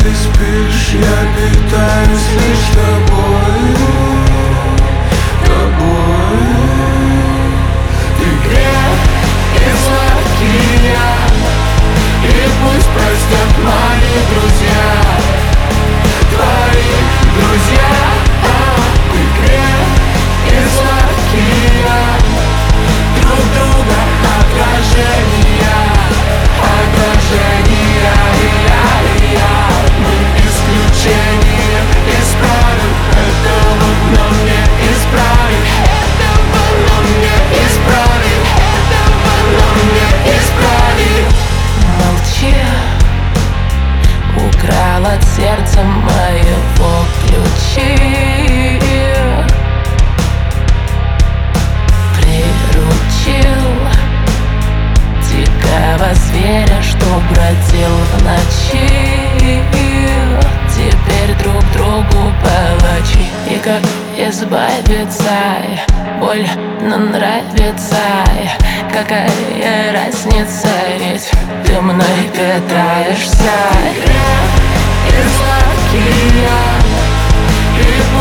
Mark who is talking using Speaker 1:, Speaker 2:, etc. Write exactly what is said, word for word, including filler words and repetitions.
Speaker 1: ты спишь, я питаюсь лишь тобой, тобой. Ты грех и злаки, и пусть простят мои друзья, твои друзья. Ты грех и злаки, друг друга отражения, отражения. Я, я, мы исключение, исправим этого, но не исправим этого, но не исправим этого, но не исправим.
Speaker 2: Молчи, украл от сердца моего ключи, приручил дикого зверя, что бродил в ночи. Теперь друг другу палачи. И как избавиться, больно нравится. Какая разница, ведь ты мной питаешься.
Speaker 1: Грех и злаки, и